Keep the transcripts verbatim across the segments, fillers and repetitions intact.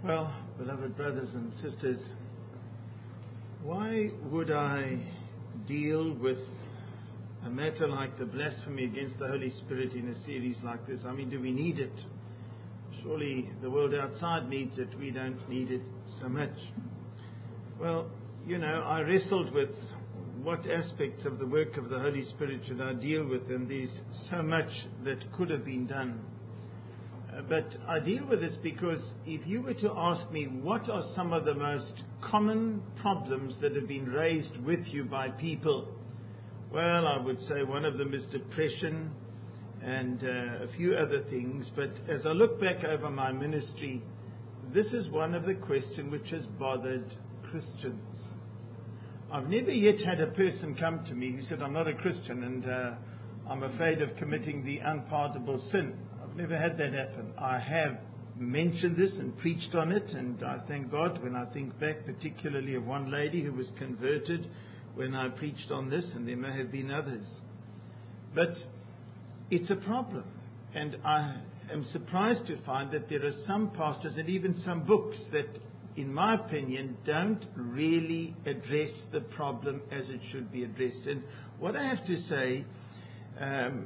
Well, beloved brothers and sisters, why would I deal with a matter like the blasphemy against the Holy Spirit in a series like this? I mean, do we need it? Surely the world outside needs it. We don't need it so much. Well, you know, I wrestled with what aspects of the work of the Holy Spirit should I deal with, and there's so much that could have been done. Uh, but I deal with this because if you were to ask me what are some of the most common problems that have been raised with you by people, well, I would say one of them is depression and uh, a few other things. But as I look back over my ministry, this is one of the questions which has bothered Christians. I've never yet had a person come to me who said, I'm not a Christian and uh, I'm afraid of committing the unpardonable sin. I've never had that happen. I have mentioned this and preached on it, and I thank God when I think back particularly of one lady who was converted when I preached on this, and there may have been others. But it's a problem, and I am surprised to find that there are some pastors and even some books that, in my opinion, don't really address the problem as it should be addressed. And what I have to say, um,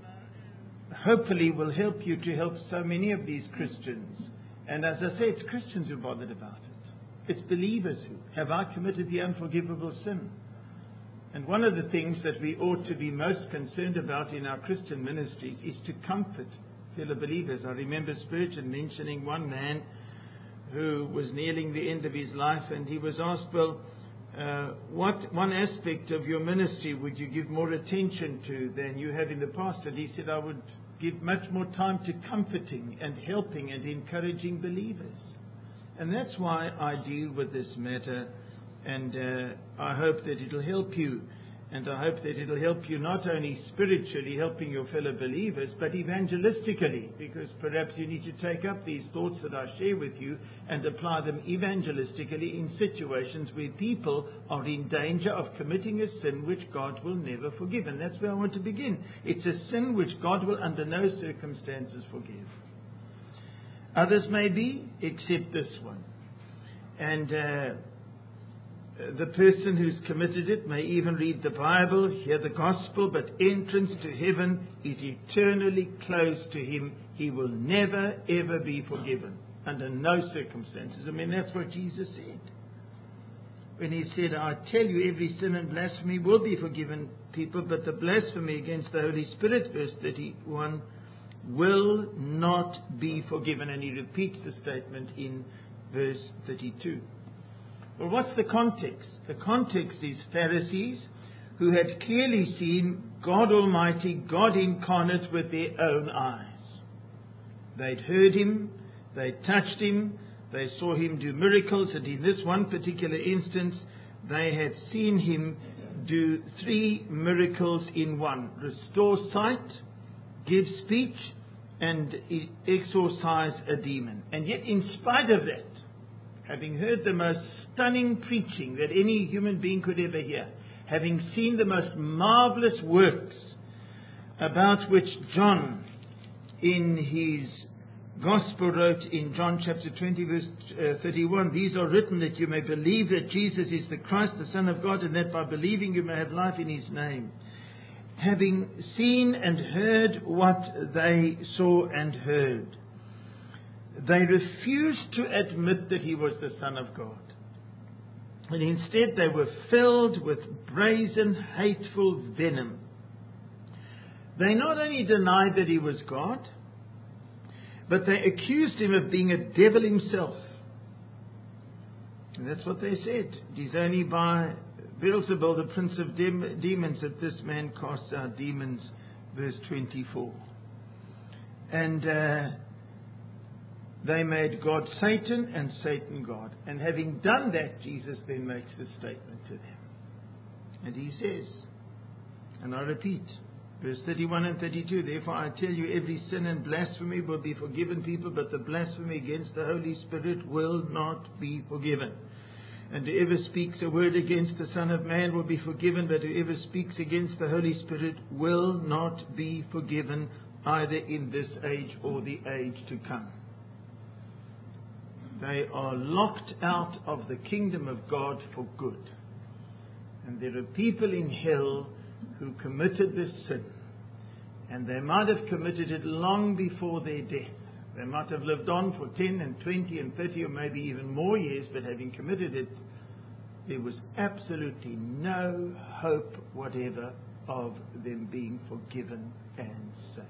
hopefully will help you to help so many of these Christians. And as I say, it's Christians who are bothered about it. It's believers who, have I committed the unforgivable sin? And one of the things that we ought to be most concerned about in our Christian ministries is to comfort fellow believers. I remember Spurgeon mentioning one man who was nearing the end of his life, and he was asked, well, uh, what one aspect of your ministry would you give more attention to than you have in the past? And he said, I would give much more time to comforting and helping and encouraging believers. And that's why I deal with this matter. And uh, I hope that it'll help you. And I hope that it'll help you not only spiritually, helping your fellow believers, but evangelistically, because perhaps you need to take up these thoughts that I share with you and apply them evangelistically in situations where people are in danger of committing a sin which God will never forgive. And that's where I want to begin. It's a sin which God will under no circumstances forgive. Others may be, except this one. And uh, the person who's committed it may even read the Bible, hear the gospel, but entrance to heaven is eternally closed to him. He will never, ever be forgiven under no circumstances. I mean, that's what Jesus said. When he said, I tell you, every sin and blasphemy will be forgiven people, but the blasphemy against the Holy Spirit, verse thirty-one, will not be forgiven. And he repeats the statement in verse thirty-two. Well, what's the context? The context is Pharisees who had clearly seen God Almighty, God incarnate with their own eyes. They'd heard him, they'd touched him, they saw him do miracles, and in this one particular instance, they had seen him do three miracles in one: restore sight, give speech, and exorcise a demon. And yet, in spite of that, having heard the most stunning preaching that any human being could ever hear, having seen the most marvelous works about which John in his Gospel wrote in John chapter twenty verse thirty-one, these are written that you may believe that Jesus is the Christ, the Son of God, and that by believing you may have life in his name. Having seen and heard what they saw and heard, they refused to admit that he was the Son of God. And instead they were filled with brazen, hateful venom. They not only denied that he was God, but they accused him of being a devil himself. And that's what they said. It is only by Beelzebul, the prince of dem- demons, that this man casts out demons, verse twenty-four. And uh, they made God Satan and Satan God. And having done that, Jesus then makes this statement to them. And he says, and I repeat, verse thirty-one and thirty-two, therefore I tell you, every sin and blasphemy will be forgiven people, but the blasphemy against the Holy Spirit will not be forgiven. And whoever speaks a word against the Son of Man will be forgiven, but whoever speaks against the Holy Spirit will not be forgiven, either in this age or the age to come. they are locked out of the kingdom of God for good. And there are people in hell who committed this sin. And they might have committed it long before their death. They might have lived on for ten and twenty and thirty or maybe even more years, but having committed it, there was absolutely no hope whatever of them being forgiven and saved.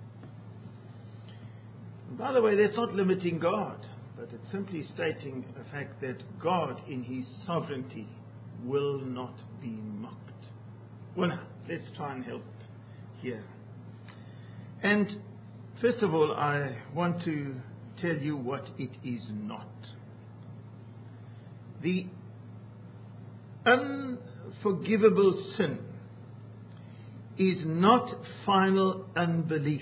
And by the way, that's not limiting God, but it's simply stating the fact that God in His sovereignty will not be mocked. Well, now, let's try and help here. And first of all, I want to tell you what it is not. The unforgivable sin is not final unbelief.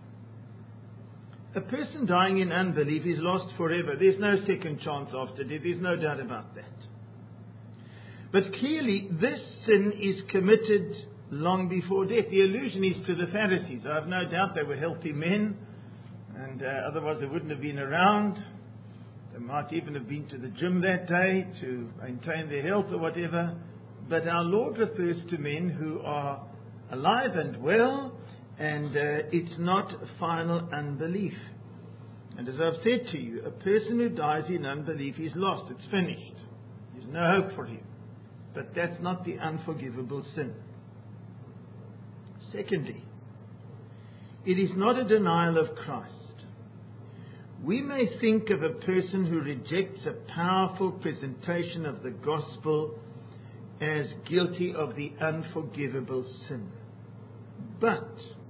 A person dying in unbelief is lost forever. There's no second chance after death. There's no doubt about that. But clearly, this sin is committed long before death. The allusion is to the Pharisees. I have no doubt they were healthy men, and uh, otherwise they wouldn't have been around. They might even have been to the gym that day to maintain their health or whatever. But our Lord refers to men who are alive and well, and uh, it's not final unbelief. And as I've said to you, a person who dies in unbelief is lost. It's finished. There's no hope for him. But that's not the unforgivable sin. Secondly, it is not a denial of Christ. We may think of a person who rejects a powerful presentation of the gospel as guilty of the unforgivable sin. But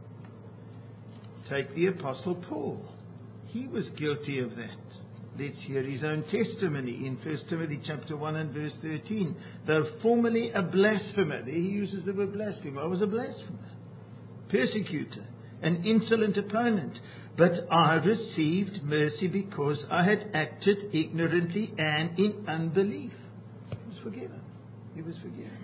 take the Apostle Paul. He was guilty of that. Let's hear his own testimony in First Timothy chapter one and verse thirteen. Though formerly a blasphemer, there he uses the word blasphemer. I was a blasphemer, persecutor, an insolent opponent. But I received mercy because I had acted ignorantly and in unbelief. He was forgiven. He was forgiven.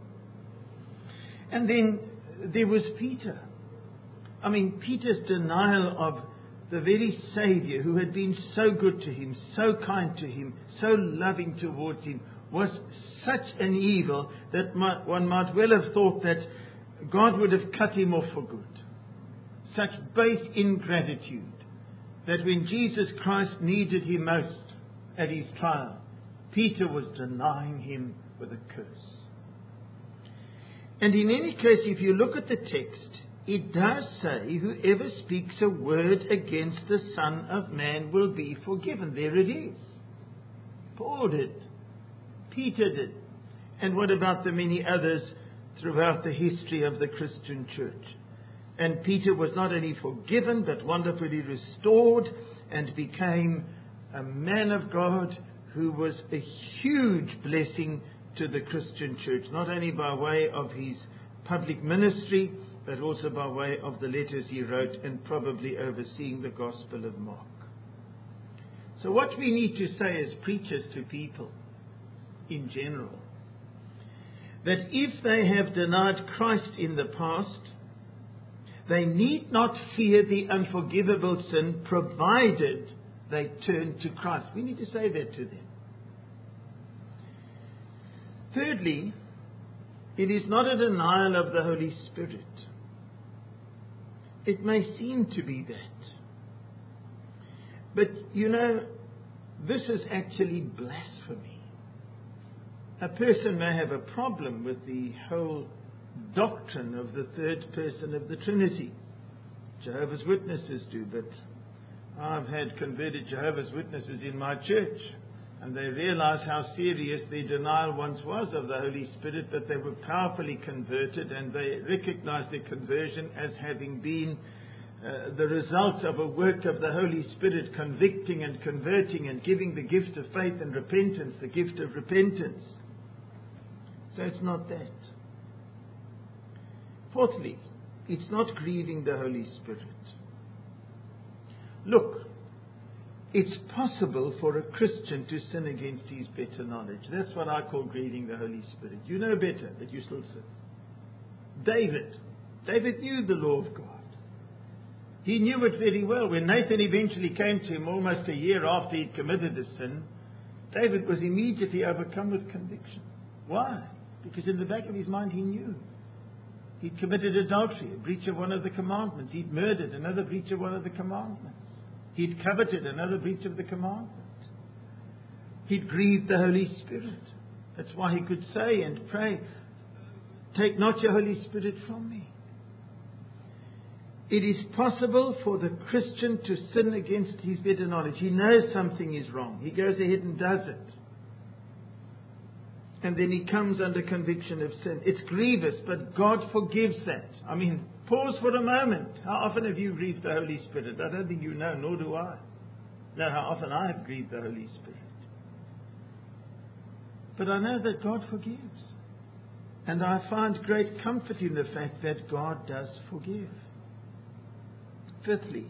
And then there was Peter. I mean, Peter's denial of the very Savior who had been so good to him, so kind to him, so loving towards him, was such an evil that one might well have thought that God would have cut him off for good. Such base ingratitude that when Jesus Christ needed him most at his trial, Peter was denying him with a curse. And in any case, if you look at the text, it does say, whoever speaks a word against the Son of Man will be forgiven. There it is. Paul did. Peter did. And what about the many others throughout the history of the Christian church? And Peter was not only forgiven, but wonderfully restored and became a man of God who was a huge blessing to the Christian church, not only by way of his public ministry, but also by way of the letters he wrote and probably overseeing the Gospel of Mark. So what we need to say as preachers to people in general, that if they have denied Christ in the past, they need not fear the unforgivable sin, provided they turn to Christ. We need to say that to them. Thirdly, it is not a denial of the Holy Spirit. It may seem to be that. But, you know, this is actually blasphemy. A person may have a problem with the whole doctrine of the third person of the Trinity. Jehovah's Witnesses do, but I've had converted Jehovah's Witnesses in my church, and they realize how serious their denial once was of the Holy Spirit, but they were powerfully converted, and they recognized their conversion as having been uh, the result of a work of the Holy Spirit convicting and converting and giving the gift of faith and repentance, the gift of repentance. So it's not that. Fourthly, it's not grieving the Holy Spirit. Look, it's possible for a Christian to sin against his better knowledge. That's what I call grieving the Holy Spirit. You know better, but you still sin. David. David knew the law of God. He knew it very well. When Nathan eventually came to him almost a year after he'd committed the sin, David was immediately overcome with conviction. Why? Because in the back of his mind he knew. He'd committed adultery, a breach of one of the commandments. He'd murdered, another breach of one of the commandments. He'd coveted, another breach of the commandment. He'd grieved the Holy Spirit. That's why he could say and pray, "Take not your Holy Spirit from me." It is possible for the Christian to sin against his better knowledge. He knows something is wrong. He goes ahead and does it. And then he comes under conviction of sin. It's grievous, but God forgives that. I mean, pause for a moment. How often have you grieved the Holy Spirit? I don't think you know, nor do I. Know how often I have grieved the Holy Spirit. But I know that God forgives. And I find great comfort in the fact that God does forgive. Fifthly,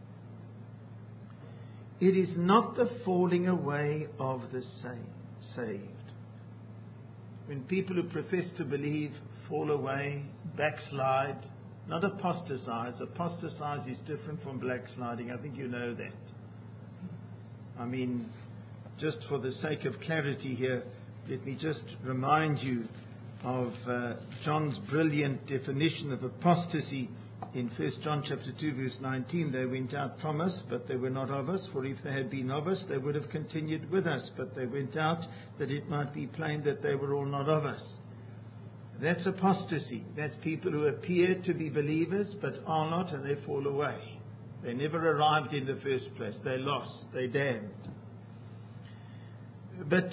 it is not the falling away of the saved. When people who profess to believe fall away, backslide, not apostatize. Apostatize is different from backsliding. I think you know that. I mean, just for the sake of clarity here, let me just remind you of uh, John's brilliant definition of apostasy in First John chapter two, verse nineteen. They went out from us, but they were not of us. For if they had been of us, they would have continued with us. But they went out, that it might be plain that they were all not of us. That's apostasy. That's people who appear to be believers, but are not, and they fall away. They never arrived in the first place. They're lost. They're damned. But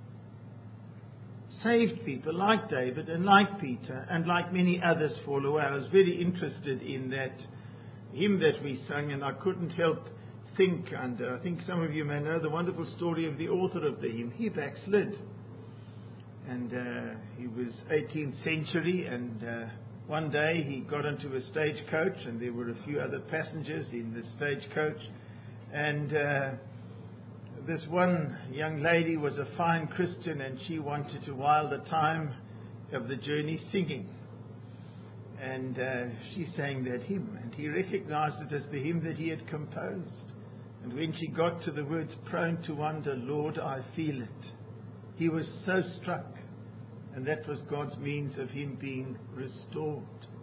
saved people, like David and like Peter and like many others, fall away. I was very interested in that hymn that we sang, and I couldn't help think, and uh, I think some of you may know the wonderful story of the author of the hymn. He backslid. And uh, he was eighteenth century, and uh, one day he got into a stagecoach, and there were a few other passengers in the stagecoach, and uh, this one young lady was a fine Christian, and she wanted to while the time of the journey singing. And uh, she sang that hymn, and he recognized it as the hymn that he had composed. And when she got to the words, "Prone to wonder, Lord, I feel it," he was so struck. And that was God's means of him being restored.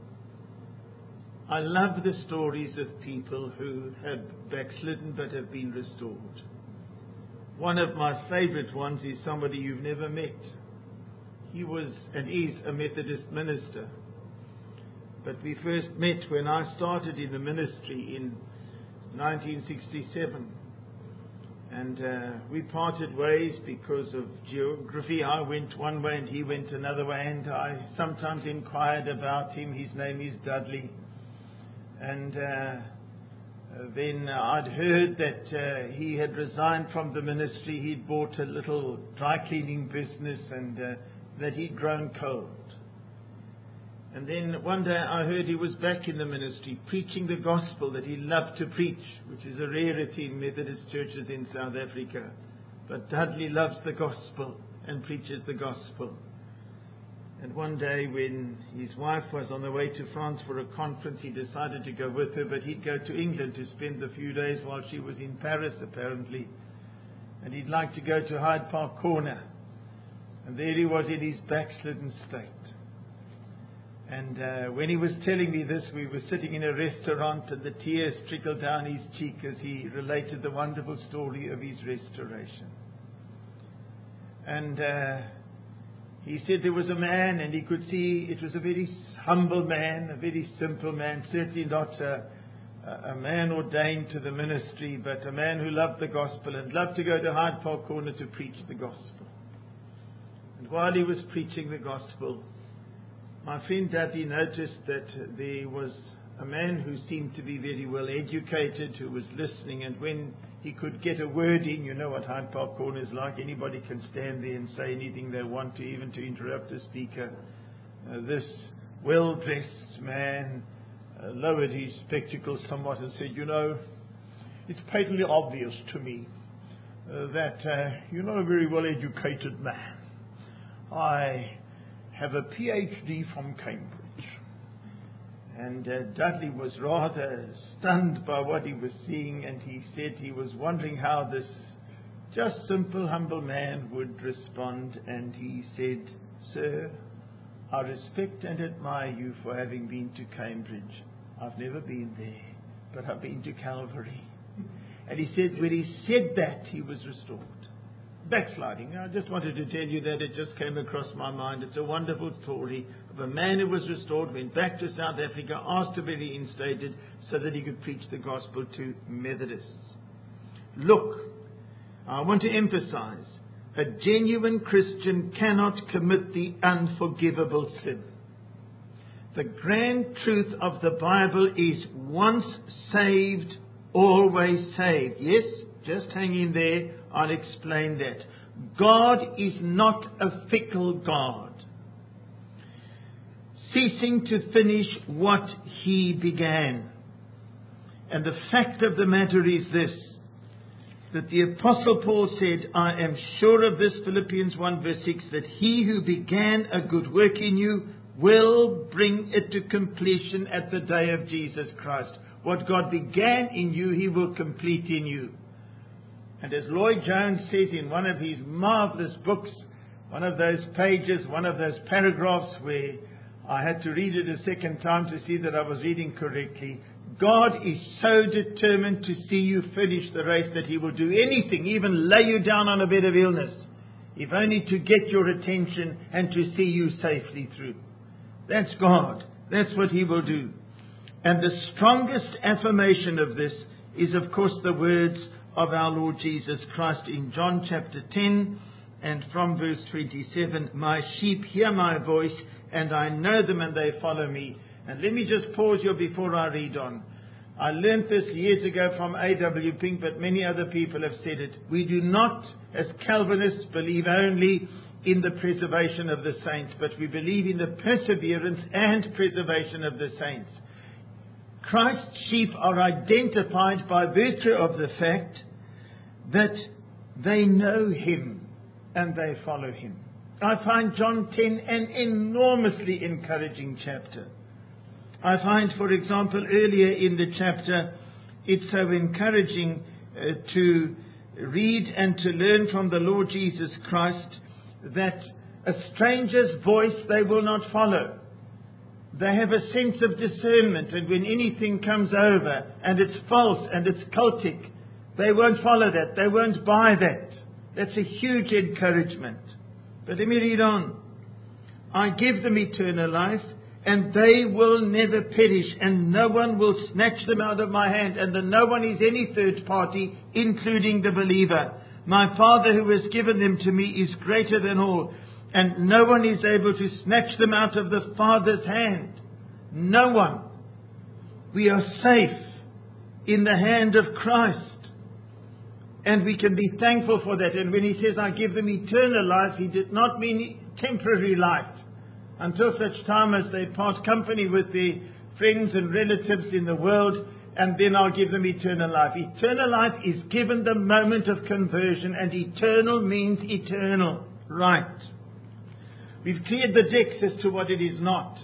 I love the stories of people who have backslidden but have been restored. One of my favorite ones is somebody you've never met. He was and is a Methodist minister. But we first met when I started in the ministry in nineteen sixty-seven. And uh, we parted ways because of geography. I went one way and he went another way. And I sometimes inquired about him. His name is Dudley. And uh, then I'd heard that uh, he had resigned from the ministry. He'd bought a little dry cleaning business, and uh, that he'd grown cold. And then one day I heard he was back in the ministry, preaching the gospel that he loved to preach, which is a rarity in Methodist churches in South Africa. But Dudley loves the gospel and preaches the gospel. And one day when his wife was on the way to France for a conference, he decided to go with her, but he'd go to England to spend the few days while she was in Paris, apparently. And he'd like to go to Hyde Park Corner. And there he was in his backslidden state. And uh, when he was telling me this, we were sitting in a restaurant, and the tears trickled down his cheek as he related the wonderful story of his restoration. And uh, he said there was a man, and he could see it was a very humble man, a very simple man, certainly not a, a man ordained to the ministry, but a man who loved the gospel and loved to go to Hyde Park Corner to preach the gospel. And while he was preaching the gospel, my friend Dudley noticed that there was a man who seemed to be very well educated, who was listening, and when he could get a word in, you know what Hyde Park Corner is like, anybody can stand there and say anything they want to, even to interrupt a speaker. Uh, this well-dressed man uh, lowered his spectacles somewhat and said, "You know, it's patently obvious to me uh, that uh, you're not a very well-educated man. I have a P H D from Cambridge, And uh, Dudley was rather stunned by what he was seeing, and he said he was wondering how this just simple, humble man would respond. And he said, "Sir, I respect and admire you for having been to Cambridge. I've never been there, but I've been to Calvary." And he said, when he said that, he was restored. Backsliding. I just wanted to tell you that. It just came across my mind. It's a wonderful story of a man who was restored, went back to South Africa, asked to be reinstated so that he could preach the gospel to Methodists. Look, I want to emphasize, a genuine Christian cannot commit the unforgivable sin. The grand truth of the Bible is once saved, always saved. Yes, just hang in there. I'll explain that. God is not a fickle God, ceasing to finish what He began. And the fact of the matter is this, that the Apostle Paul said, "I am sure of this," Philippians one verse six, "that He who began a good work in you will bring it to completion at the day of Jesus Christ." What God began in you, He will complete in you. And as Lloyd Jones says in one of his marvelous books, one of those pages, one of those paragraphs where I had to read it a second time to see that I was reading correctly, God is so determined to see you finish the race that He will do anything, even lay you down on a bed of illness, if only to get your attention and to see you safely through. That's God. That's what He will do. And the strongest affirmation of this is, of course, the words of our Lord Jesus Christ in John chapter ten and from verse twenty-seven, "My sheep hear my voice, and I know them, and they follow me." And let me just pause here before I read on. I learned this years ago from A W Pink, but many other people have said it. We do not, as Calvinists, believe only in the preservation of the saints, but we believe in the perseverance and preservation of the saints. Christ's sheep are identified by virtue of the fact that they know Him and they follow Him. I find John ten an enormously encouraging chapter. I find, for example, earlier in the chapter, it's so encouraging uh, to read and to learn from the Lord Jesus Christ that a stranger's voice they will not follow. They have a sense of discernment, and when anything comes over and it's false and it's cultic, they won't follow that. They won't buy that. That's a huge encouragement. But let me read on. "I give them eternal life, and they will never perish, and no one will snatch them out of my hand." And the no one is any third party, including the believer. "My Father who has given them to me is greater than all, and no one is able to snatch them out of the Father's hand." No one. We are safe in the hand of Christ. And we can be thankful for that. And when He says, "I give them eternal life," He did not mean temporary life, until such time as they part company with their friends and relatives in the world, and then I'll give them eternal life. Eternal life is given the moment of conversion, and eternal means eternal. Right. We've cleared the decks as to what it is not.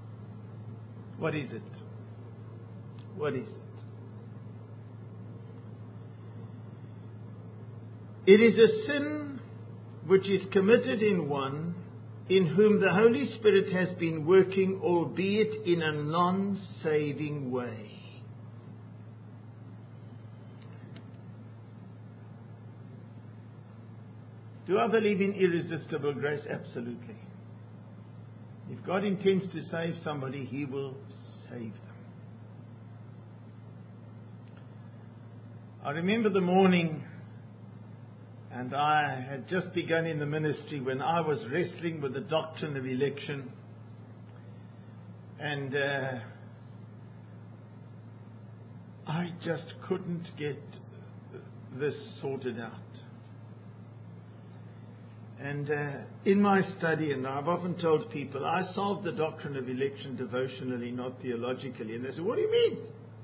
What is it? What is it? It is a sin which is committed in one in whom the Holy Spirit has been working, albeit in a non-saving way. Do I believe in irresistible grace? Absolutely. If God intends to save somebody, He will save them. I remember the morning, and I had just begun in the ministry, when I was wrestling with the doctrine of election. And uh, I just couldn't get this sorted out. And uh, in my study, and I've often told people, I solved the doctrine of election devotionally, not theologically. And they said, "What do you mean?"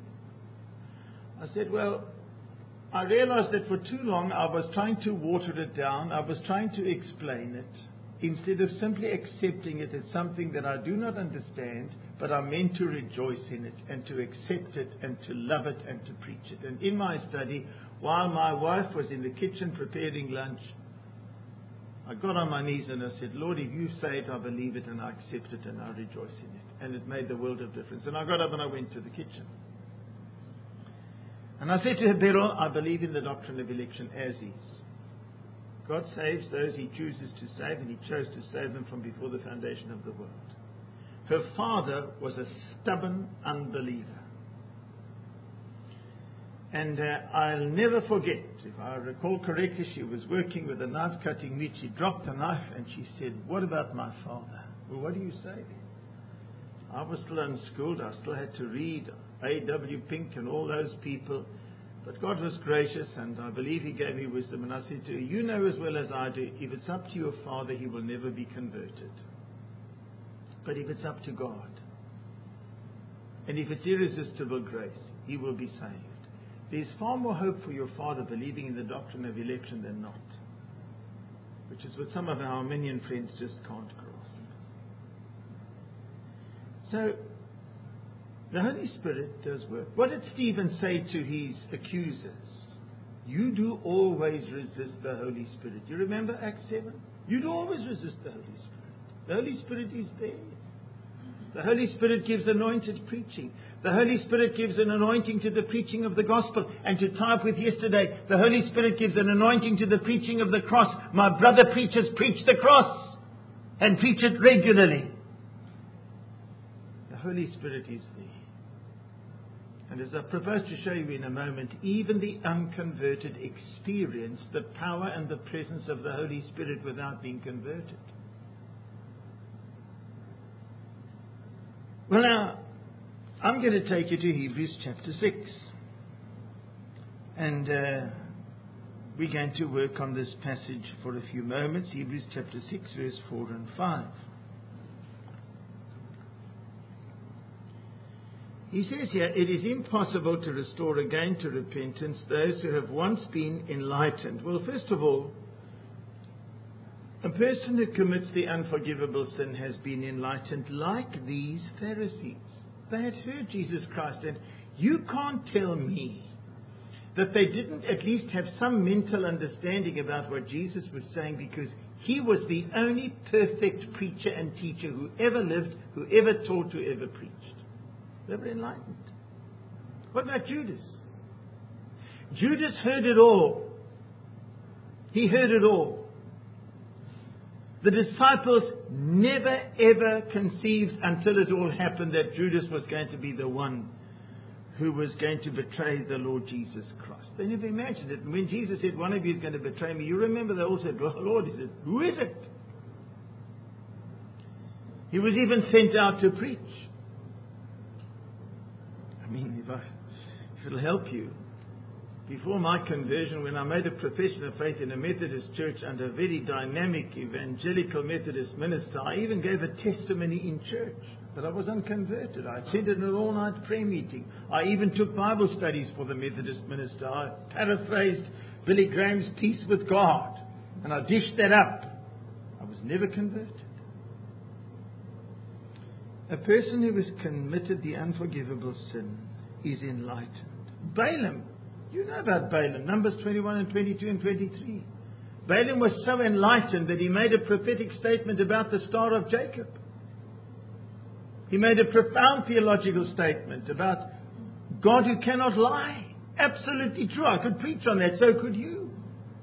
I said, well, I realized that for too long I was trying to water it down. I was trying to explain it. instead of simply accepting it as something that I do not understand, but I'm meant to rejoice in it and to accept it and to love it and to preach it. And in my study, while my wife was in the kitchen preparing lunch, I got on my knees and I said, Lord, if you say it, I believe it and I accept it and I rejoice in it. And it made the world of difference. And I got up and I went to the kitchen. And I said to her, Beryl, I believe in the doctrine of election as is. God saves those He chooses to save, and He chose to save them from before the foundation of the world. Her father was a stubborn unbeliever. And uh, I'll never forget, if I recall correctly, she was working with a knife cutting meat. She dropped the knife and she said, what about my father? Well, what do you say? I was still unschooled. I still had to read A W Pink and all those people. But God was gracious, and I believe He gave me wisdom. And I said to her, you know as well as I do, if it's up to your father, he will never be converted. But if it's up to God, and if it's irresistible grace, he will be saved. There's far more hope for your father believing in the doctrine of election than not. Which is what some of our Arminian friends just can't grasp. So, the Holy Spirit does work. What did Stephen say to his accusers? You do always resist the Holy Spirit. You remember Acts seven? You do always resist the Holy Spirit. The Holy Spirit is there. The Holy Spirit gives anointed preaching. The Holy Spirit gives an anointing to the preaching of the gospel. And to tie up with yesterday, the Holy Spirit gives an anointing to the preaching of the cross. My brother preachers preach the cross and preach it regularly. The Holy Spirit is there. And as I propose to show you in a moment, even the unconverted experience the power and the presence of the Holy Spirit without being converted. Well, now, I'm going to take you to Hebrews chapter six. And uh, we're going to work on this passage for a few moments. Hebrews chapter six, verse four and five. He says here, it is impossible to restore again to repentance those who have once been enlightened. Well, first of all, a person who commits the unforgivable sin has been enlightened like these Pharisees. They had heard Jesus Christ, and you can't tell me that they didn't at least have some mental understanding about what Jesus was saying, because he was the only perfect preacher and teacher who ever lived, who ever taught, who ever preached. They were enlightened. What about Judas? Judas heard it all. He heard it all. The disciples never ever conceived until it all happened that Judas was going to be the one who was going to betray the Lord Jesus Christ. They never imagined it. And when Jesus said, one of you is going to betray me, you remember they all said, well, Lord, he said, who is it? He was even sent out to preach. I mean, if, I, if it'll help you, before my conversion, when I made a profession of faith in a Methodist church under a very dynamic evangelical Methodist minister, I even gave a testimony in church that I was unconverted. I attended an all-night prayer meeting. I even took Bible studies for the Methodist minister. I paraphrased Billy Graham's Peace with God, and I dished that up. I was never converted. A person who has committed the unforgivable sin is enlightened. Balaam, you know about Balaam, Numbers twenty-one and twenty-two and twenty-three. Balaam was so enlightened that he made a prophetic statement about the Star of Jacob. He made a profound theological statement about God who cannot lie. Absolutely true. I could preach on that, so could you.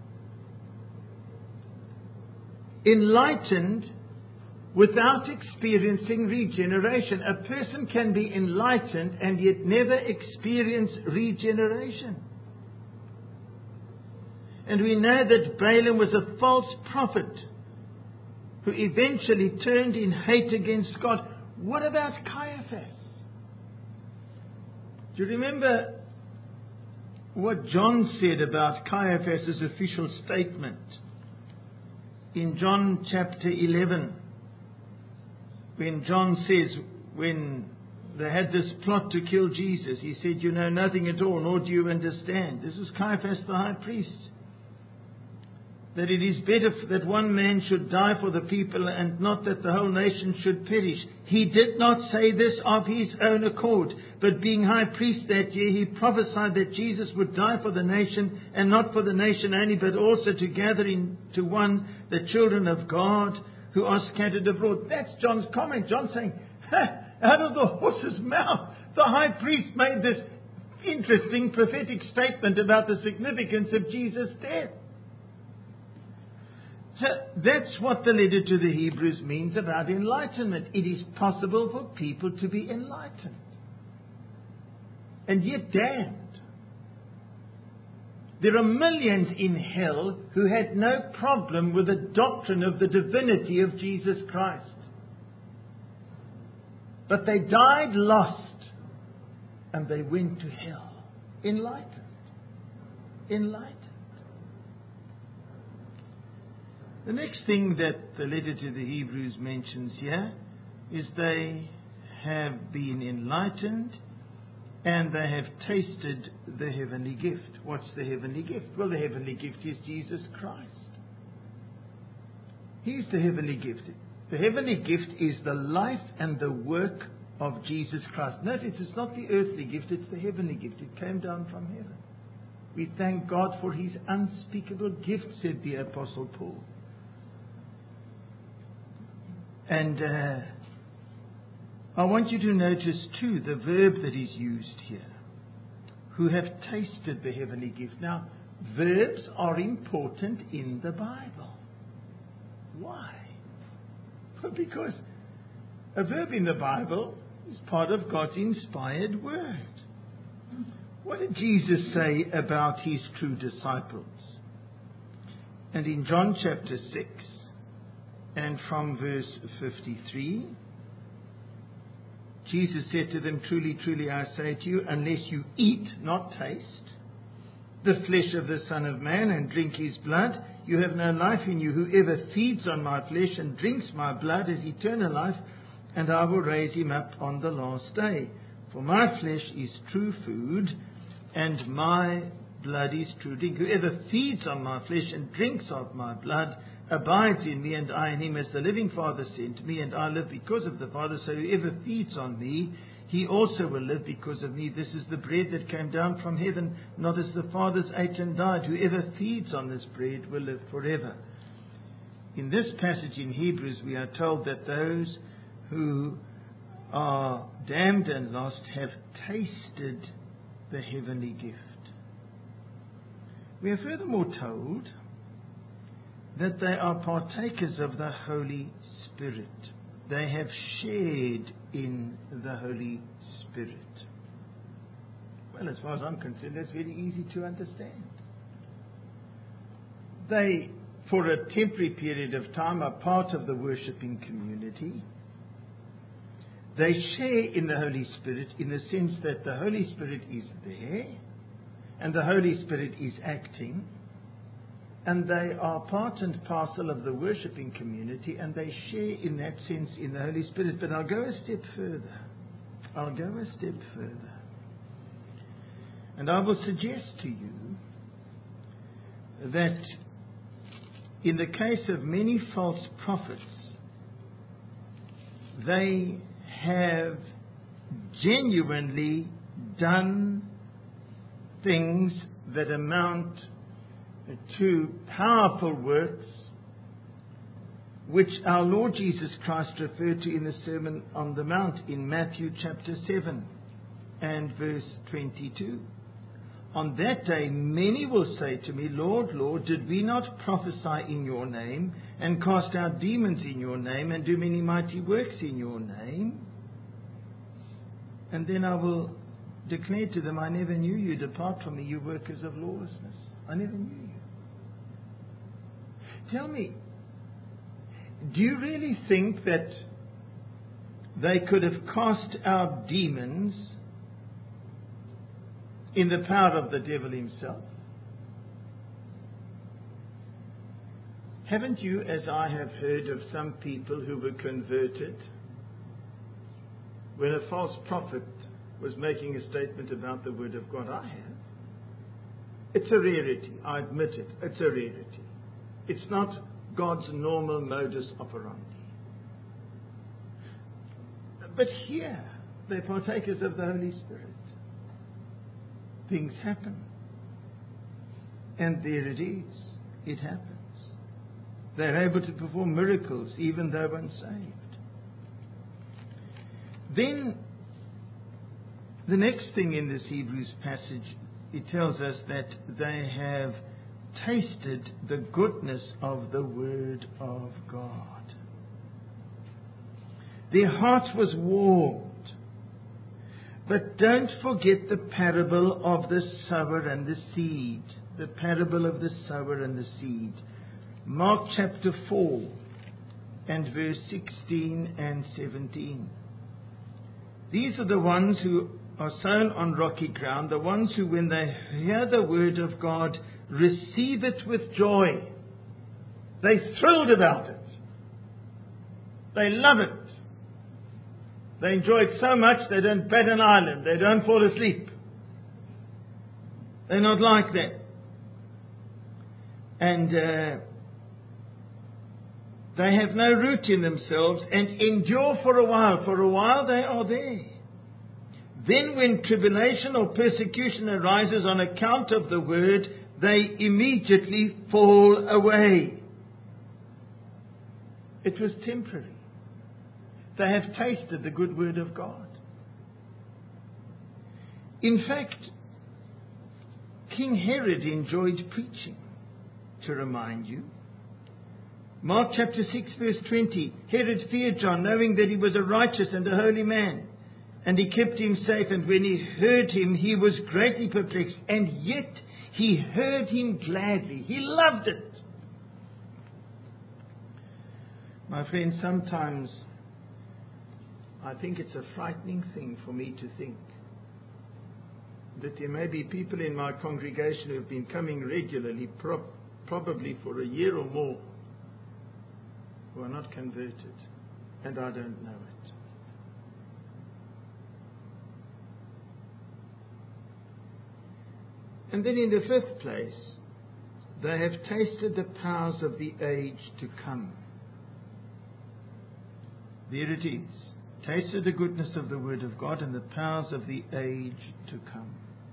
Enlightened without experiencing regeneration. A person can be enlightened and yet never experience regeneration. And we know that Balaam was a false prophet who eventually turned in hate against God. What about Caiaphas? Do you remember what John said about Caiaphas' official statement? In John chapter eleven, when John says, when they had this plot to kill Jesus, he said, you know nothing at all, nor do you understand. This was Caiaphas the high priest. that it is better that one man should die for the people and not that the whole nation should perish. He did not say this of his own accord, but being high priest that year, he prophesied that Jesus would die for the nation, and not for the nation only, but also to gather into one the children of God who are scattered abroad. That's John's comment. John's saying, ha, out of the horse's mouth, the high priest made this interesting prophetic statement about the significance of Jesus' death. So that's what the letter to the Hebrews means about enlightenment. It is possible for people to be enlightened and yet damned. There are millions in hell who had no problem with the doctrine of the divinity of Jesus Christ. But they died lost and they went to hell. Enlightened. Enlightened. The next thing that the letter to the Hebrews mentions here is they have been enlightened and they have tasted the heavenly gift. What's the heavenly gift? Well, the heavenly gift is Jesus Christ. He's the heavenly gift. The heavenly gift is the life and the work of Jesus Christ. Notice it's not the earthly gift, it's the heavenly gift. It came down from heaven. We thank God for his unspeakable gift, said the Apostle Paul. And uh, I want you to notice too the verb that is used here. Who have tasted the heavenly gift. Now, verbs are important in the Bible. Why? Well, because a verb in the Bible is part of God's inspired word. What did Jesus say about his true disciples? And in John chapter six, and from verse fifty-three, Jesus said to them, truly, truly, I say to you, unless you eat, not taste, the flesh of the Son of Man and drink his blood, you have no life in you. Whoever feeds on my flesh and drinks my blood has eternal life, and I will raise him up on the last day. For my flesh is true food, and my blood is true drink. Whoever feeds on my flesh and drinks of my blood abides in me, and I in him, as the living Father sent me, and I live because of the Father. So whoever feeds on me, he also will live because of me. This is the bread that came down from heaven, not as the fathers ate and died. Whoever feeds on this bread will live forever. In this passage in Hebrews, we are told that those who are damned and lost have tasted the heavenly gift. We are furthermore told that they are partakers of the Holy Spirit. They have shared in the Holy Spirit. Well, as far as I'm concerned, that's very easy to understand. They, for a temporary period of time, are part of the worshipping community. They share in the Holy Spirit in the sense that the Holy Spirit is there and the Holy Spirit is acting. And they are part and parcel of the worshipping community, and they share in that sense in the Holy Spirit. But I'll go a step further. I'll go a step further. And I will suggest to you that in the case of many false prophets, they have genuinely done things that amount to powerful works which our Lord Jesus Christ referred to in the Sermon on the Mount in Matthew chapter seven and verse twenty-two. On that day many will say to me, Lord, Lord, did we not prophesy in your name and cast out demons in your name and do many mighty works in your name? And then I will declare to them, I never knew you. Depart from me, you workers of lawlessness. I never knew you. Tell me, do you really think that they could have cast out demons in the power of the devil himself? Haven't you, as I have heard of some people who were converted when a false prophet was making a statement about the Word of God? I have. It's a rarity. I admit it. It's a rarity. It's not God's normal modus operandi. But here, they're partakers of the Holy Spirit. Things happen. And there it is. It happens. They're able to perform miracles even though unsaved. Then, the next thing in this Hebrews passage, it tells us that they have tasted the goodness of the Word of God. Their heart was warmed. But don't forget the parable of the sower and the seed. The parable of the sower and the seed. Mark chapter four and verse sixteen and seventeen. These are the ones who are sown on rocky ground, the ones who, when they hear the word of God, receive it with joy. They're thrilled about it. They love it. They enjoy it so much they don't bat an eyelid. They don't fall asleep. They're not like that. And uh, they have no root in themselves and endure for a while. For a while they are there. Then when tribulation or persecution arises on account of the word, they immediately fall away. It was temporary. They have tasted the good word of God. In fact, King Herod enjoyed preaching, to remind you. Mark chapter six verse twenty. Herod feared John, knowing that he was a righteous and a holy man. And he kept him safe. And when he heard him, he was greatly perplexed. And yet he heard him gladly. He loved it. My friends, sometimes I think it's a frightening thing for me to think that there may be people in my congregation who have been coming regularly, pro- probably for a year or more, who are not converted, and I don't know it. And then in the fifth place, they have tasted the powers of the age to come. There it is. Tasted the goodness of the Word of God and the powers of the age to come.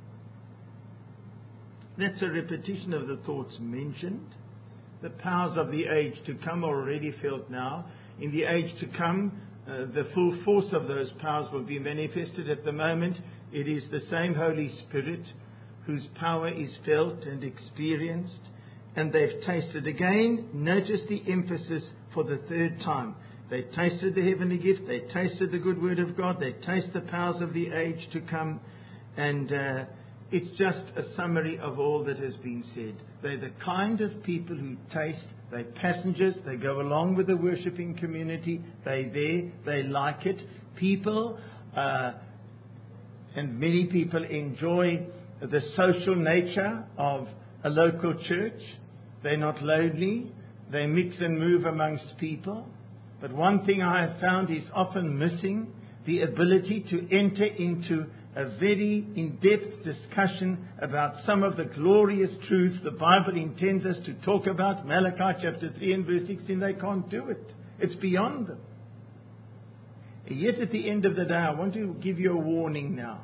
That's a repetition of the thoughts mentioned. The powers of the age to come are already felt now. In the age to come, uh, the full force of those powers will be manifested. At the moment, it is the same Holy Spirit whose power is felt and experienced. And they've tasted again. Notice the emphasis for the third time. They tasted the heavenly gift. They tasted the good word of God. They taste the powers of the age to come. And uh, it's just a summary of all that has been said. They're the kind of people who taste. They're passengers. They go along with the worshipping community. They're there. They like it. People, uh, and many people enjoy the social nature of a local church. They're not lonely. They mix and move amongst people. But one thing I have found is often missing the ability to enter into a very in-depth discussion about some of the glorious truths the Bible intends us to talk about. Malachi chapter three and verse sixteen, they can't do it. It's beyond them. Yet at the end of the day, I want to give you a warning now.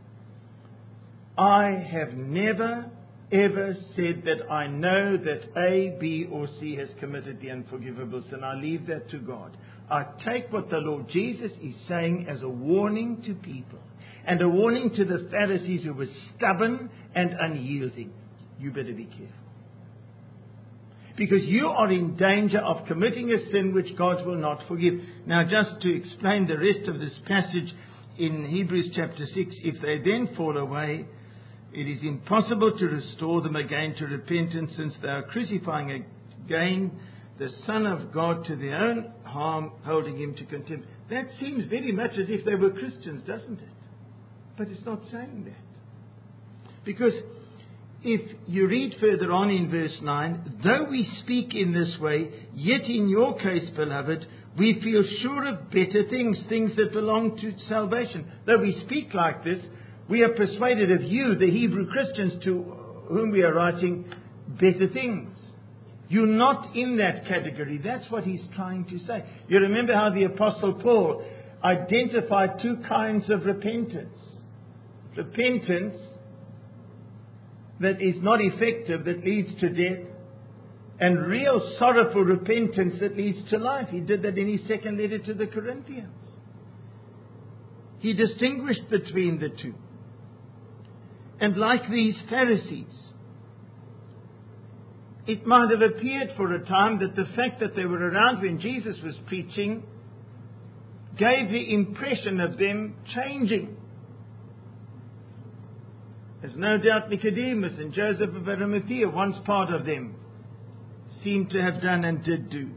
I have never ever said that I know that A, B, or C has committed the unforgivable sin. I leave that to God. I take what the Lord Jesus is saying as a warning to people, and a warning to the Pharisees who were stubborn and unyielding. You better be careful. Because you are in danger of committing a sin which God will not forgive. Now, just to explain the rest of this passage in Hebrews chapter six, if they then fall away, it is impossible to restore them again to repentance, since they are crucifying again the Son of God to their own harm, holding him to contempt. That seems very much as if they were Christians, doesn't it? But it's not saying that. Because if you read further on in verse nine, though we speak in this way, yet in your case, beloved, we feel sure of better things, things that belong to salvation. Though we speak like this, we are persuaded of you, the Hebrew Christians to whom we are writing, better things. You're not in that category. That's what he's trying to say. You remember how the Apostle Paul identified two kinds of repentance. Repentance that is not effective, that leads to death, and real sorrowful repentance that leads to life. He did that in his second letter to the Corinthians. He distinguished between the two. And like these Pharisees, it might have appeared for a time that the fact that they were around when Jesus was preaching gave the impression of them changing. There's no doubt Nicodemus and Joseph of Arimathea, once part of them, seemed to have done and did do.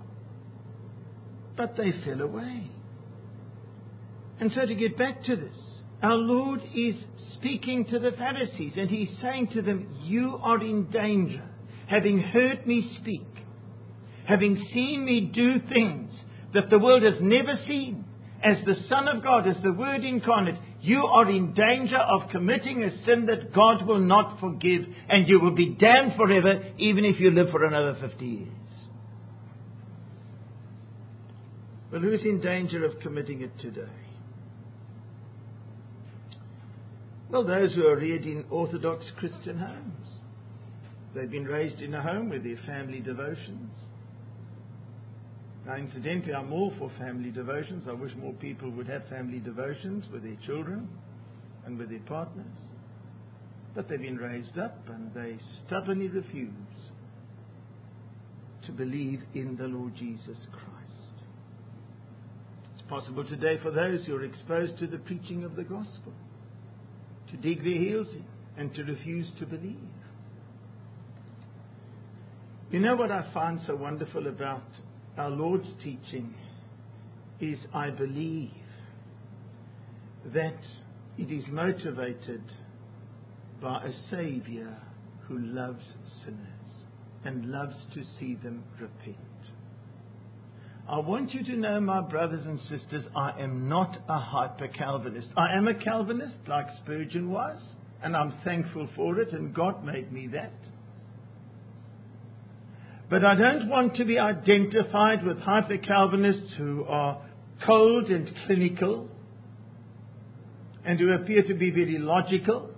But they fell away. And so to get back to this, our Lord is speaking to the Pharisees and He's saying to them, you are in danger. Having heard me speak, having seen me do things that the world has never seen, as the Son of God, as the Word incarnate, you are in danger of committing a sin that God will not forgive, and you will be damned forever, even if you live for another fifty years. Well, who is in danger of committing it today? Well, those who are reared in Orthodox Christian homes. They've been raised in a home with their family devotions. Now, incidentally, I'm all for family devotions. I wish more people would have family devotions with their children and with their partners. But they've been raised up and they stubbornly refuse to believe in the Lord Jesus Christ. It's possible today for those who are exposed to the preaching of the gospel to dig their heels in and to refuse to believe. You know what I find so wonderful about our Lord's teaching is I believe that it is motivated by a Saviour who loves sinners and loves to see them repent. I want you to know, my brothers and sisters, I am not a hyper-Calvinist. I am a Calvinist like Spurgeon was, and I'm thankful for it, and God made me that. But I don't want to be identified with hyper-Calvinists who are cold and clinical and who appear to be very logical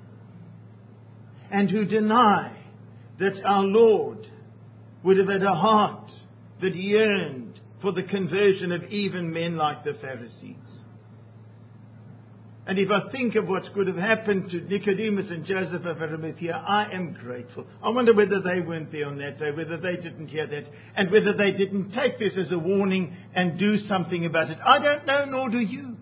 and who deny that our Lord would have had a heart that yearned for the conversion of even men like the Pharisees. And if I think of what could have happened to Nicodemus and Joseph of Arimathea, I am grateful. I wonder whether they weren't there on that day, whether they didn't hear that, and whether they didn't take this as a warning and do something about it. I don't know, nor do you.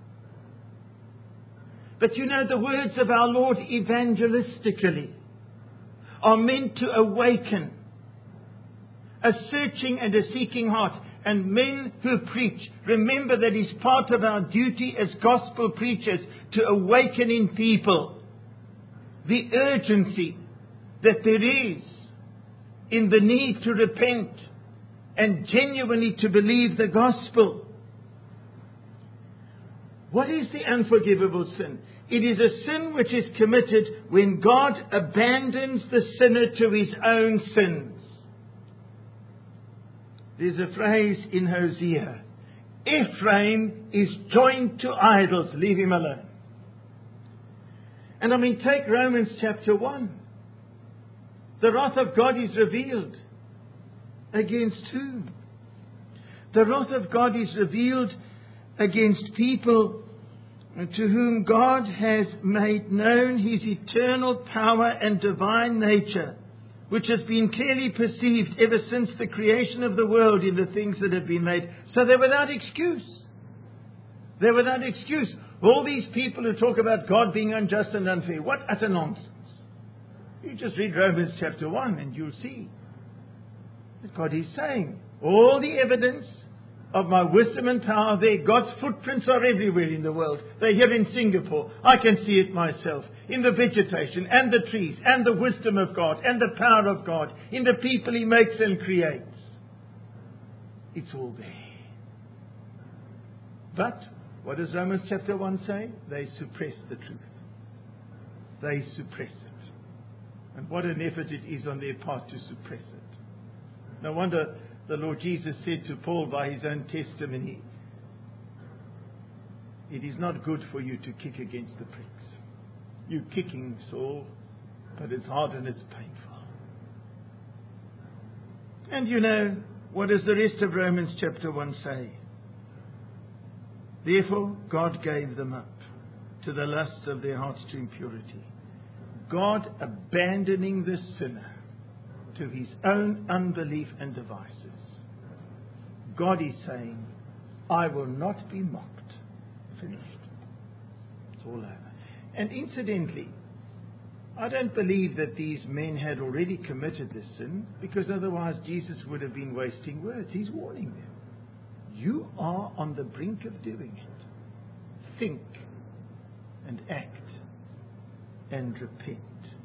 But you know, the words of our Lord evangelistically are meant to awaken a searching and a seeking heart. And men who preach, remember that it's part of our duty as gospel preachers to awaken in people the urgency that there is in the need to repent and genuinely to believe the gospel. What is the unforgivable sin? It is a sin which is committed when God abandons the sinner to his own sins. There's a phrase in Hosea, Ephraim is joined to idols, leave him alone. And I mean, take Romans chapter one. The wrath of God is revealed. Against whom? The wrath of God is revealed against people to whom God has made known His eternal power and divine nature, which has been clearly perceived ever since the creation of the world in the things that have been made. So they're without excuse. They're without excuse. All these people who talk about God being unjust and unfair, what utter nonsense. You just read Romans chapter one and you'll see that God is saying, all the evidence of my wisdom and power there, God's footprints are everywhere in the world. They're here in Singapore. I can see it myself. In the vegetation and the trees and the wisdom of God and the power of God in the people He makes and creates. It's all there. But what does Romans chapter one say? They suppress the truth. They suppress it. And what an effort it is on their part to suppress it. No wonder the Lord Jesus said to Paul by his own testimony, it is not good for you to kick against the pricks. You're kicking, Saul, but it's hard and it's painful. And you know, what does the rest of Romans chapter one say? Therefore, God gave them up to the lusts of their hearts to impurity. God abandoning the sinner to his own unbelief and devices. God is saying, I will not be mocked. Finished. It's all over. And incidentally, I don't believe that these men had already committed this sin, because otherwise Jesus would have been wasting words. He's warning them. You are on the brink of doing it. Think and act and repent.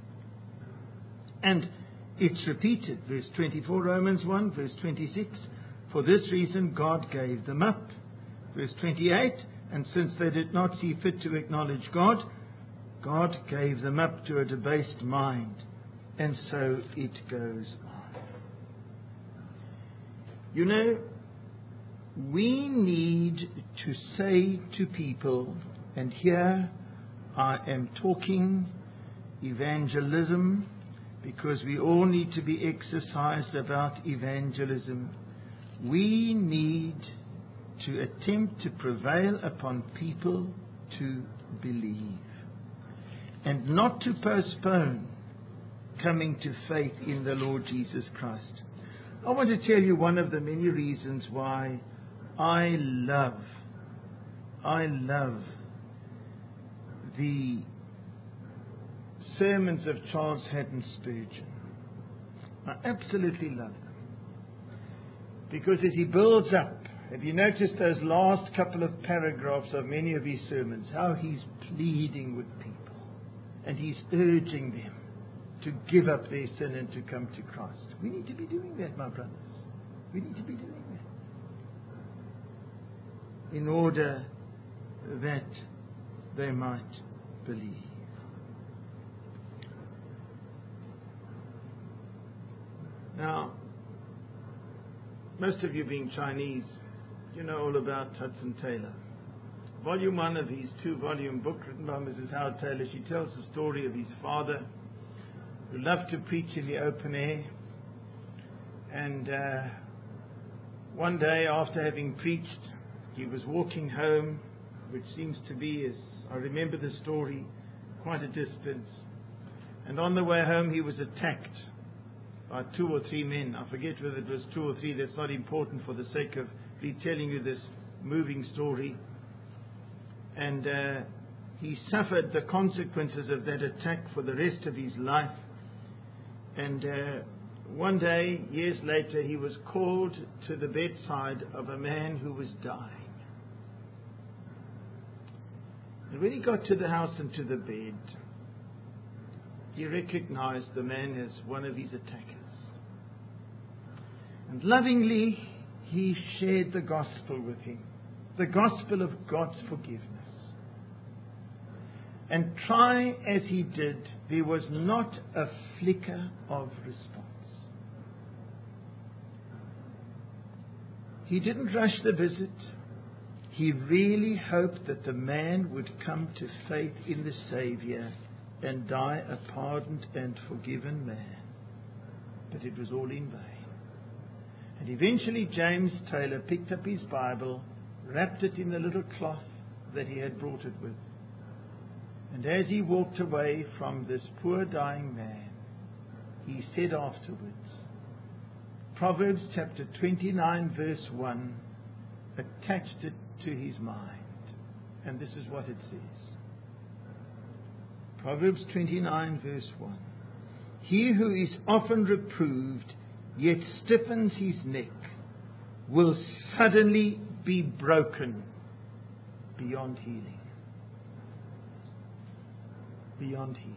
And it's repeated. Verse twenty-four, Romans one, verse twenty-six. For this reason God gave them up. Verse twenty-eight. And since they did not see fit to acknowledge God, God gave them up to a debased mind. And so it goes on. You know, we need to say to people, and here I am talking evangelism, because we all need to be exercised about evangelism. We need to attempt to prevail upon people to believe, and not to postpone coming to faith in the Lord Jesus Christ. I want to tell you one of the many reasons why I love, I love the sermons of Charles Haddon Spurgeon. I absolutely love them. Because as he builds up, have you noticed those last couple of paragraphs of many of his sermons, how he's pleading with people and he's urging them to give up their sin and to come to Christ. We need to be doing that, my brothers. We need to be doing that in order that they might believe. Now, most of you being Chinese, you know all about Hudson Taylor. Volume one of his two-volume book written by Missus Howard Taylor, she tells the story of his father who loved to preach in the open air. And uh, one day after having preached, he was walking home, which seems to be, as I remember the story, quite a distance. And on the way home he was attacked by two or three men. I forget whether it was two or three. That's not important for the sake of retelling you this moving story. And uh, he suffered the consequences of that attack for the rest of his life. And uh, one day, years later, he was called to the bedside of a man who was dying. And when he got to the house and to the bed, he recognized the man as one of his attackers. And lovingly, he shared the gospel with him, the gospel of God's forgiveness. And try as he did, there was not a flicker of response. He didn't rush the visit. He really hoped that the man would come to faith in the Savior and die a pardoned and forgiven man. But it was all in vain. And eventually James Taylor picked up his Bible, wrapped it in the little cloth that he had brought it with. And as he walked away from this poor dying man, he said afterwards, Proverbs chapter twenty-nine verse one attached it to his mind. And this is what it says. Proverbs twenty-nine verse one. He who is often reproved, yet stiffens his neck, will suddenly be broken beyond healing. Beyond healing.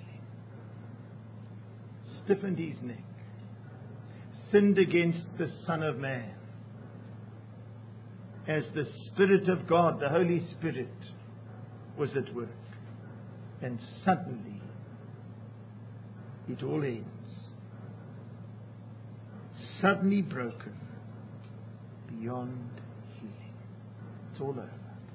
Stiffened his neck. Sinned against the Son of Man. As the Spirit of God, the Holy Spirit, was at work. And suddenly, it all ends. suddenly broken beyond healing. It's all over.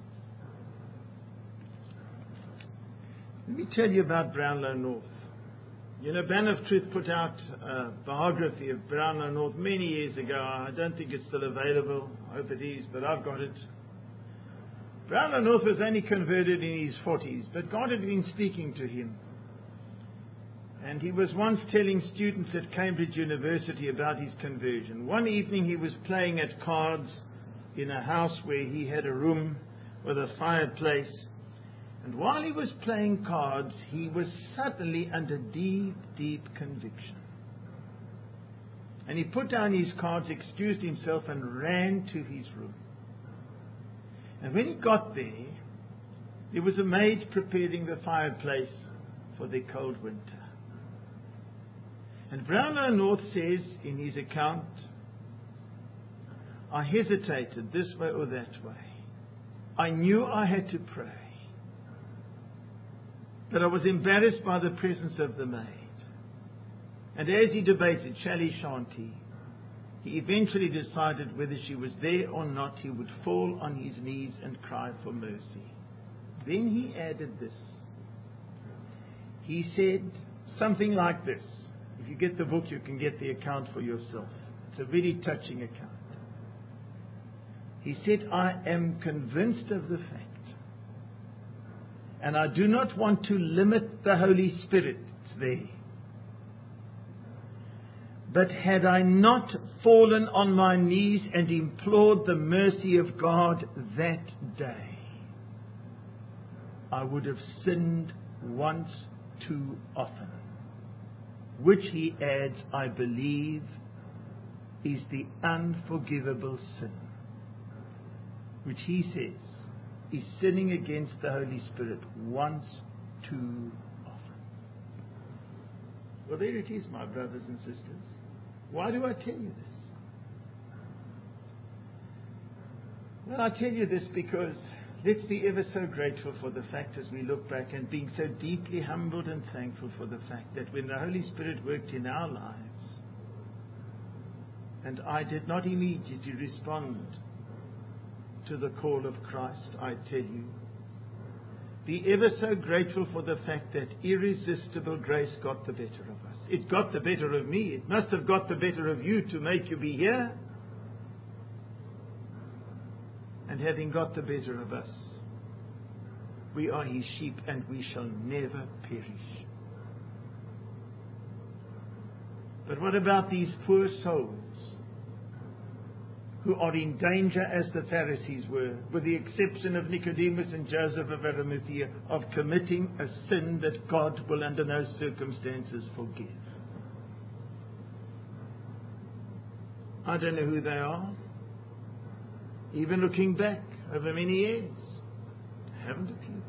Let me tell you about Brownlow North. You know, Banner of Truth put out a biography of Brownlow North many years ago. I don't think it's still available. I hope it is, but I've got it. Brownlow North was only converted in his forties, but God had been speaking to him. And he was once telling students at Cambridge University about his conversion. One evening he was playing at cards in a house where he had a room with a fireplace. And while he was playing cards, he was suddenly under deep, deep conviction. And he put down his cards, excused himself, and ran to his room. And when he got there, there was a maid preparing the fireplace for the cold winter. And Brownlow North says in his account, I hesitated this way or that way. I knew I had to pray. But I was embarrassed by the presence of the maid. And as he debated, shall he, shan't he, he eventually decided whether she was there or not, he would fall on his knees and cry for mercy. Then he added this. He said something like this. If you get the book, you can get the account for yourself. It's a very touching account. He said, I am convinced of the fact, and I do not want to limit the Holy Spirit. It's there. But had I not fallen on my knees and implored the mercy of God that day, I would have sinned once too often. Which he adds, I believe, is the unforgivable sin. Which he says is sinning against the Holy Spirit once too often. Well, there it is, my brothers and sisters. Why do I tell you this? Well, I tell you this because let's be ever so grateful for the fact as we look back, and being so deeply humbled and thankful for the fact that when the Holy Spirit worked in our lives, and I did not immediately respond to the call of Christ, I tell you, be ever so grateful for the fact that irresistible grace got the better of us. It got the better of me. It must have got the better of you to make you be here. And having got the better of us, we are his sheep and we shall never perish. But what about these poor souls who are in danger, as the Pharisees were, with the exception of Nicodemus and Joseph of Arimathea, of committing a sin that God will under no circumstances forgive? I don't know who they are. Even looking back over many years, I haven't a clue.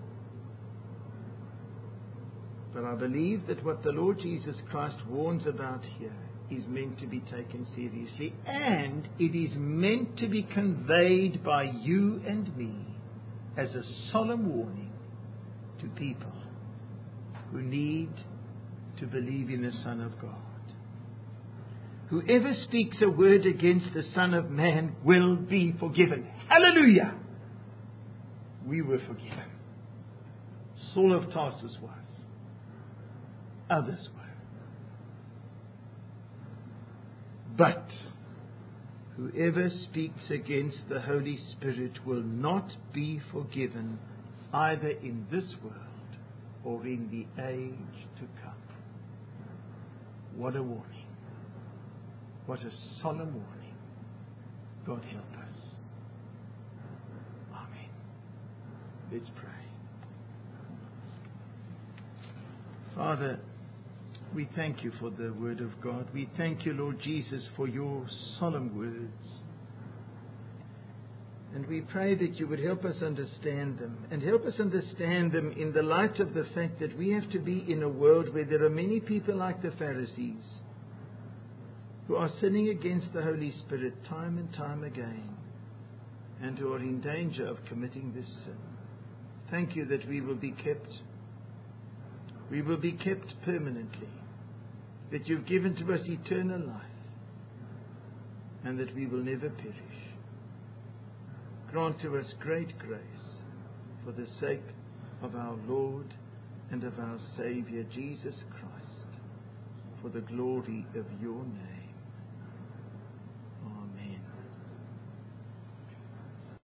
But I believe that what the Lord Jesus Christ warns about here is meant to be taken seriously, and it is meant to be conveyed by you and me as a solemn warning to people who need to believe in the Son of God. Whoever speaks a word against the Son of Man will be forgiven. Hallelujah! We were forgiven. Saul of Tarsus was. Others were. But whoever speaks against the Holy Spirit will not be forgiven either in this world or in the age to come. What a warning. What a solemn warning. God help us. Amen. Let's pray. Father, we thank you for the word of God. We thank you, Lord Jesus, for your solemn words. And we pray that you would help us understand them, and help us understand them in the light of the fact that we have to be in a world where there are many people like the Pharisees who are sinning against the Holy Spirit time and time again, and who are in danger of committing this sin. Thank you that we will be kept We will be kept permanently, that you've given to us eternal life, and that we will never perish. Grant to us great grace for the sake of our Lord and of our Saviour Jesus Christ, for the glory of your name.